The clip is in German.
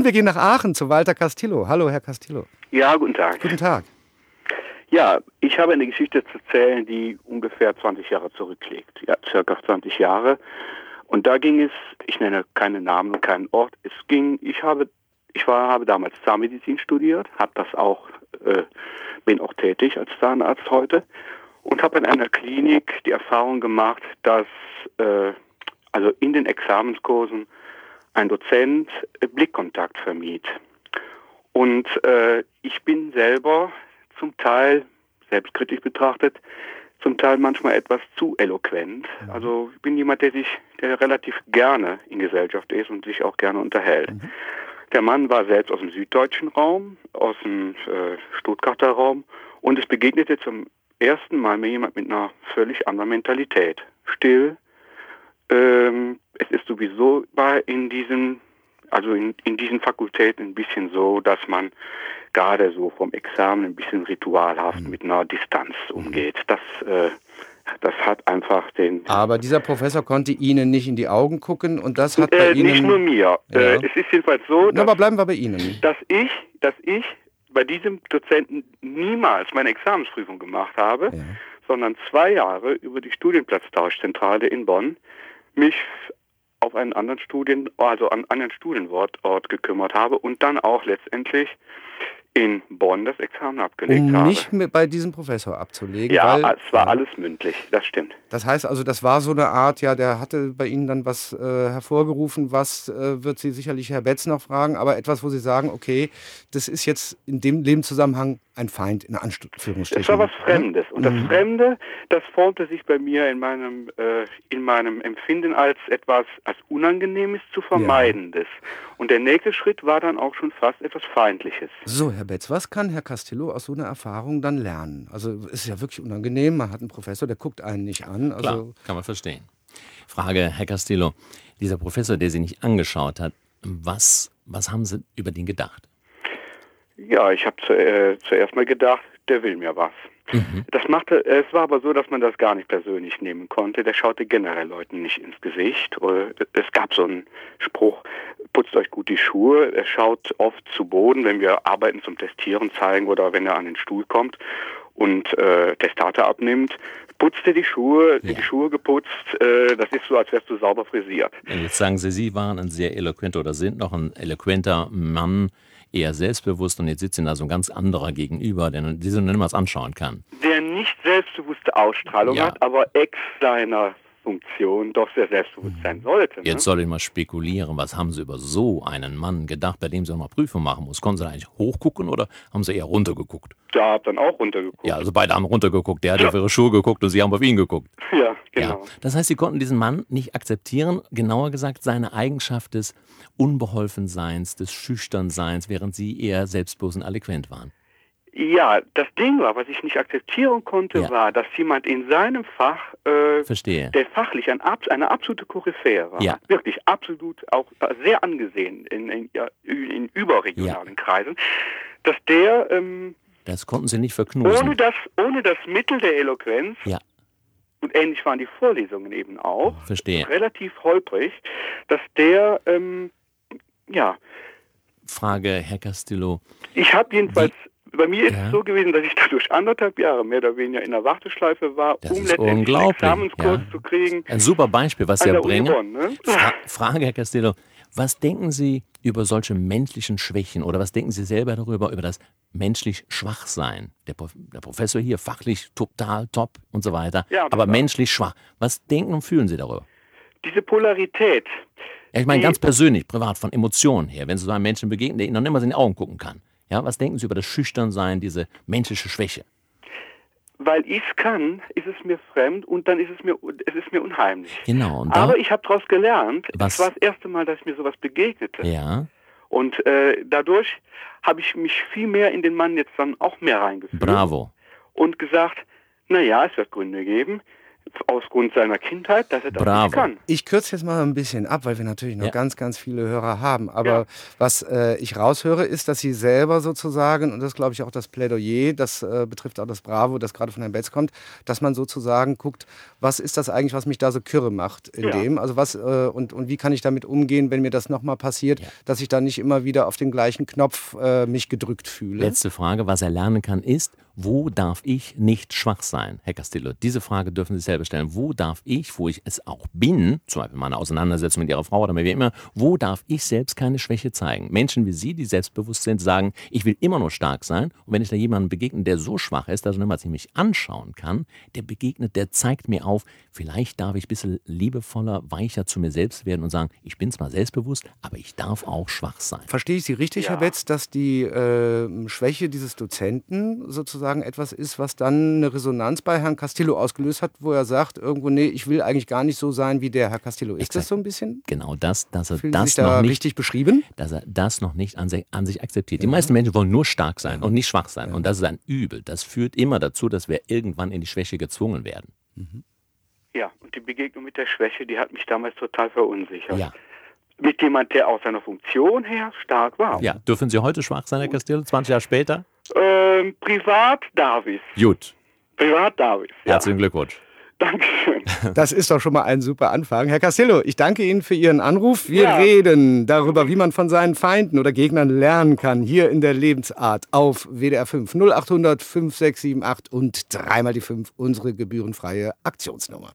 Und wir gehen nach Aachen zu Walter Castillo. Hallo, Herr Castillo. Ja, guten Tag. Guten Tag. Ja, ich habe eine Geschichte zu erzählen, die ungefähr 20 Jahre zurückliegt. Ja, circa 20 Jahre. Und da ging es, ich nenne keinen Namen und keinen Ort, ich habe damals Zahnmedizin studiert, bin auch tätig als Zahnarzt heute und habe in einer Klinik die Erfahrung gemacht, dass also in den Examenskursen ein Dozent Blickkontakt vermied. Und ich bin selber zum Teil, selbstkritisch betrachtet, zum Teil manchmal etwas zu eloquent. Also ich bin jemand, der relativ gerne in Gesellschaft ist und sich auch gerne unterhält. Der Mann war selbst aus dem süddeutschen Raum, aus dem Stuttgarter Raum, und es begegnete zum ersten Mal mir jemand mit einer völlig anderen Mentalität. Still. Es ist sowieso in diesen Fakultäten ein bisschen so, dass man gerade so vom Examen ein bisschen ritualhaft mit einer Distanz umgeht. Das hat einfach Aber dieser Professor konnte Ihnen nicht in die Augen gucken und das hat bei Ihnen... Nicht nur mir. Ja. Es ist jedenfalls so, aber bleiben wir bei Ihnen. Dass ich bei diesem Dozenten niemals meine Examensprüfung gemacht habe, sondern 2 Jahre über die Studienplatztauschzentrale in Bonn mich auf einen anderen Studienort gekümmert habe und dann auch letztendlich in Bonn das Examen abgelegt habe. Nicht bei diesem Professor abzulegen? Ja, es war alles mündlich, das stimmt. Das heißt also, das war so eine Art, der hatte bei Ihnen dann was hervorgerufen, was wird Sie sicherlich Herr Betz noch fragen, aber etwas, wo Sie sagen, okay, das ist jetzt in dem Zusammenhang ein Feind, in Anführungsstrichen. Es war was Fremdes. Und das Fremde, das formte sich bei mir in meinem Empfinden als etwas als Unangenehmes zu Vermeidendes. Und der nächste Schritt war dann auch schon fast etwas Feindliches. So, Herr Betz, was kann Herr Castillo aus so einer Erfahrung dann lernen? Also es ist ja wirklich unangenehm, man hat einen Professor, der guckt einen nicht an. Also klar, kann man verstehen. Frage, Herr Castillo, dieser Professor, der Sie nicht angeschaut hat, was haben Sie über den gedacht? Ja, ich habe zuerst mal gedacht, der will mir was. Es war aber so, dass man das gar nicht persönlich nehmen konnte. Der schaute generell Leuten nicht ins Gesicht. Es gab so einen Spruch, putzt euch gut die Schuhe. Er schaut oft zu Boden, wenn wir Arbeiten zum Testieren zeigen oder wenn er an den Stuhl kommt und Testate abnimmt. Putzt er die Schuhe, die Schuhe geputzt, das ist so, als wärst du sauber frisiert. Jetzt sagen Sie, Sie waren ein sehr eloquenter oder sind noch ein eloquenter Mann, eher selbstbewusst, und jetzt sitzt Ihnen da so ein ganz anderer gegenüber, der so niemals anschauen kann. Der nicht selbstbewusste Ausstrahlung hat, aber ex seiner Funktion doch sehr selbstbewusst sein sollte. Ne? Jetzt soll ich mal spekulieren, was haben Sie über so einen Mann gedacht, bei dem Sie noch mal Prüfung machen muss? Konnten Sie eigentlich hochgucken oder haben Sie eher runtergeguckt? Da hab dann auch runtergeguckt. Ja, also beide haben runtergeguckt. Der hat auf Ihre Schuhe geguckt und Sie haben auf ihn geguckt. Ja, genau. Ja. Das heißt, Sie konnten diesen Mann nicht akzeptieren, genauer gesagt seine Eigenschaft des Unbeholfenseins, des Schüchternseins, während Sie eher selbstbewusst und eloquent waren. Ja, das Ding war, was ich nicht akzeptieren konnte, war, dass jemand in seinem Fach, Verstehe. der fachlich eine absolute Koryphäe war, wirklich absolut auch sehr angesehen in überregionalen Kreisen, dass der das konnten Sie nicht verknusen. ohne das Mittel der Eloquenz, und ähnlich waren die Vorlesungen eben auch, Verstehe. Relativ holprig, dass der, Frage, Herr Castillo. Ich habe jedenfalls... Bei mir ist es so gewesen, dass ich dadurch 1,5 Jahre mehr oder weniger in der Warteschleife war, um letztendlich einen Examenskurs zu kriegen. Ein super Beispiel, was Sie bringen. Bonn, ne? Frage, Herr Castillo, was denken Sie über solche menschlichen Schwächen oder was denken Sie selber darüber, über das menschlich Schwachsein? Der Professor hier, fachlich total top und so weiter, aber menschlich schwach. Was denken und fühlen Sie darüber? Diese Polarität. Ja, ich meine ganz persönlich, privat, von Emotionen her, wenn Sie so einem Menschen begegnen, der Ihnen noch nicht mal in die Augen gucken kann. Ja, was denken Sie über das Schüchternsein, diese menschliche Schwäche? Weil ich es kann, ist es mir fremd und dann ist es mir unheimlich. Genau. Aber ich habe daraus gelernt, was? Es war das erste Mal, dass mir sowas begegnete. Ja. Und dadurch habe ich mich viel mehr in den Mann jetzt dann auch mehr reingefühlt. Bravo. Und gesagt, naja, es wird Gründe geben, Aufgrund seiner Kindheit, dass er das Bravo. nicht kann. Ich kürze jetzt mal ein bisschen ab, weil wir natürlich noch Ja. ganz, ganz viele Hörer haben. Aber Ja. was ich raushöre, ist, dass Sie selber sozusagen, und das glaube ich auch das Plädoyer, das betrifft auch das Bravo, das gerade von Herrn Betz kommt, dass man sozusagen guckt, was ist das eigentlich, was mich da so kirre macht in Ja. dem? Also was und wie kann ich damit umgehen, wenn mir das nochmal passiert, dass ich dann nicht immer wieder auf den gleichen Knopf mich gedrückt fühle? Letzte Frage, was er lernen kann, ist, wo darf ich nicht schwach sein? Herr Castillo, diese Frage dürfen Sie selber stellen. Wo darf ich, wo ich es auch bin, zum Beispiel in meiner Auseinandersetzung mit Ihrer Frau oder wie immer, wo darf ich selbst keine Schwäche zeigen? Menschen wie Sie, die selbstbewusst sind, sagen, ich will immer nur stark sein. Und wenn ich da jemandem begegne, der so schwach ist, dass er niemals mich anschauen kann, der zeigt mir auf, vielleicht darf ich ein bisschen liebevoller, weicher zu mir selbst werden und sagen, ich bin zwar selbstbewusst, aber ich darf auch schwach sein. Verstehe ich Sie richtig, Ja. Herr Betz, dass die Schwäche dieses Dozenten sozusagen etwas ist, was dann eine Resonanz bei Herrn Castillo ausgelöst hat, wo er sagt, irgendwo, nee, ich will eigentlich gar nicht so sein, wie der Herr Castillo. Ist das so ein bisschen? Genau das, dass er Fühlen Sie sich das da noch nicht richtig beschrieben? dass er das noch nicht an sich akzeptiert. Die meisten Menschen wollen nur stark sein und nicht schwach sein. Und das ist ein Übel. Das führt immer dazu, dass wir irgendwann in die Schwäche gezwungen werden. Ja, und die Begegnung mit der Schwäche, die hat mich damals total verunsichert. Ja. Mit jemand, der aus seiner Funktion her stark war. Ja, dürfen Sie heute schwach sein, Herr Castillo, 20 Jahre später? Privat darf ich. Gut, Privat darf ich. Ja. herzlichen Glückwunsch. Dankeschön. Das ist doch schon mal ein super Anfang. Herr Castillo, ich danke Ihnen für Ihren Anruf. Wir Ja. reden darüber, wie man von seinen Feinden oder Gegnern lernen kann, hier in der Lebensart auf WDR 5 0800 5678 und dreimal die 5, unsere gebührenfreie Aktionsnummer.